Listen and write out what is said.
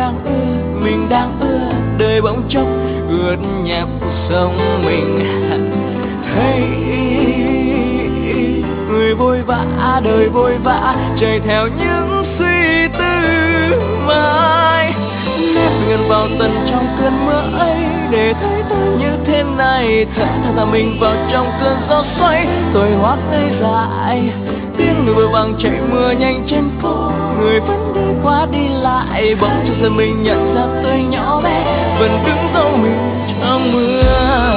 mình đang ưa đời bỗng chốc ướt nhẹp sống mình. Hey, người vội vã, đời vội vã, chạy theo những suy tư mãi. Nép gần vào tận trong cơn mưa ấy, để thấy tôi như thế này. Thật là mình vào trong cơn gió xoáy, tôi hóa ngây dại. Tiếng người vội vàng chạy mưa nhanh trên phố, người vẫn đi qua đi lại. Bỗng chốc giờ mình nhận ra tôi nhỏ bé, vẫn đứng dấu mình trong mưa.